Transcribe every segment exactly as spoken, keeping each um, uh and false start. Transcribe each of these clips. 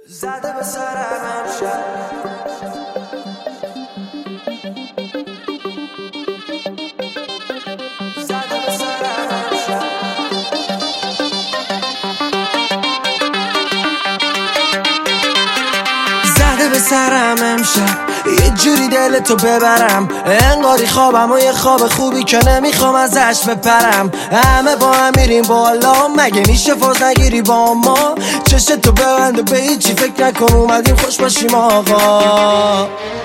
زده به سرم امشب زده به سرم امشب زده به سرم امشب یه جوری دلتو ببرم، انگاری خوابم و یه خواب خوبی که نمیخوام ازش بپرم. همه با هم میریم بالا، مگه میشه فاز نگیری با ما؟ چشتو ببند و به هیچی فکر نکن، اومدیم خوش باشیم آقا.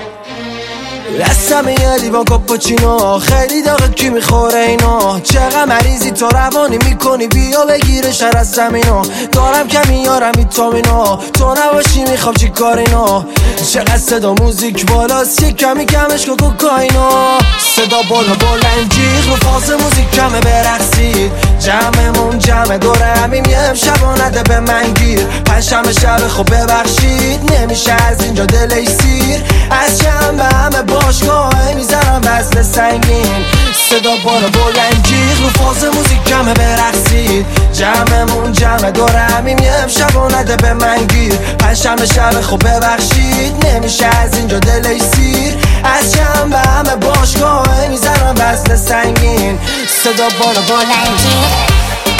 دستم یه لیوان کاپوچینو، خیلی داغه کی میخوره اینو؟ چقدر مریضی تو روانی میکنی، بیا بگیره شر از زمینو. دارم کمی یارم ویتامینو، تو نباشی میخوام چی کارینو؟ چقدر صدا موزیک بالاست، یه کمی کمش کن کوکائینو. صدا بالا بلند جیغ رو فاز موزیک کمه برقصید، جمعمون جمع دوره همیم یه امشب و نده به من گیر. پنجشنبه شب خب ببخشید، نمیشه از اینجا دلش سیر. از شنبه همه باشگاه میزنم وزن سنگین، صدا بالا بلند جیغ رو فاز موزیک کمه برقصید، جمعمون جمع دوره همیم یه امشب و نده به من گیر. پنجشنبه شب خب ببخشید، نمیشه از اینجا دلش سیر. از شنبه همه باشگاه میزنم وزن سنگین، صدا بالا بلند جیغ.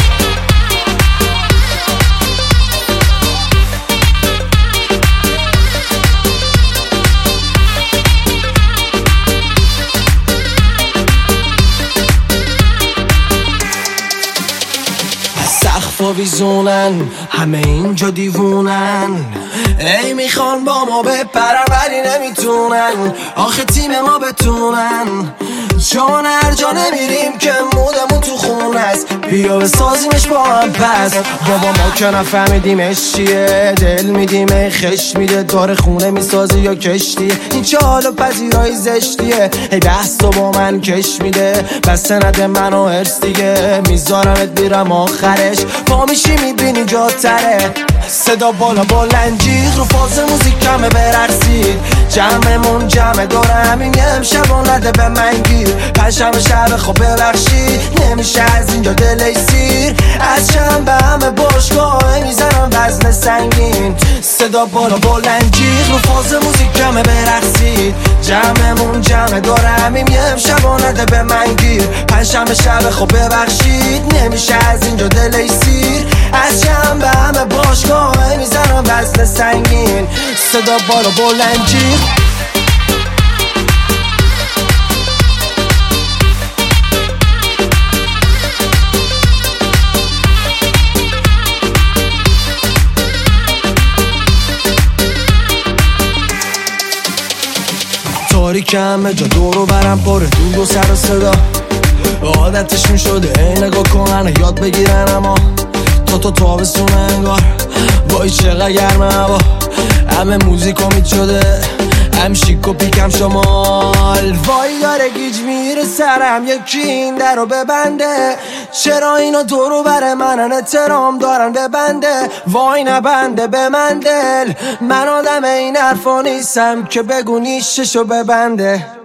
سقف و ویزونن، همه اینجا دیوونن، ای میخوان با ما بپرن ولی نمیتونن. آخه تیم ما بتونن، چون هر جا نمیریم که مودمون تو خونه است. بیا بسازیمش با هم پس، بابا ما که نفهمیدیمش چیه. دل میدیم ای خش میده، داره خونه میسازی یا کشتیه. این چه حال و پذیرایی زشتیه، ای دست و با من کش میده. بس نده منو هرس دیگه، میذارمت بیرم آخرش. پا میشی میبینی جا تره، صدا بالا بلند جیغ رو فاز موزیک کمه برقصید، جمعمون جمع دوره همین یه امشب و نده به من گیر. پنجشنبه شب خب ببخشید، نمیشه از اینجا دلش سیر. از شنبه همه باشگاه میزنم وزن سنگین، صدا بالا بلند جیغ رو فاز موزیک کمه برقصید، جمعمون جمع دوره همین یه امشب و نده به من گیر. پنجشنبه شب خب ببخشید، نمیشه از اینجا دلش سیر. از شنبه همه باشگاه میزنم وزن سنگین، صدا بالا بلند جیغ. تاریک همه جا دورو برم پره دود و سر و صدا، عادتشون شده ای نگاه کنن یاد بگیرن، اما تا تو تابستون انگار وای چقدر گرمه هوا. همه موزیک امید شده، هم شیک و پیکم شمال. وای داره گیج میره سرم، یکی این در رو ببنده. چرا اینا دورو بر منن، احترام دارن ببنده. وای نبنده به من دل، من آدم این حرفا نیستم که بگو نیششو ببنده.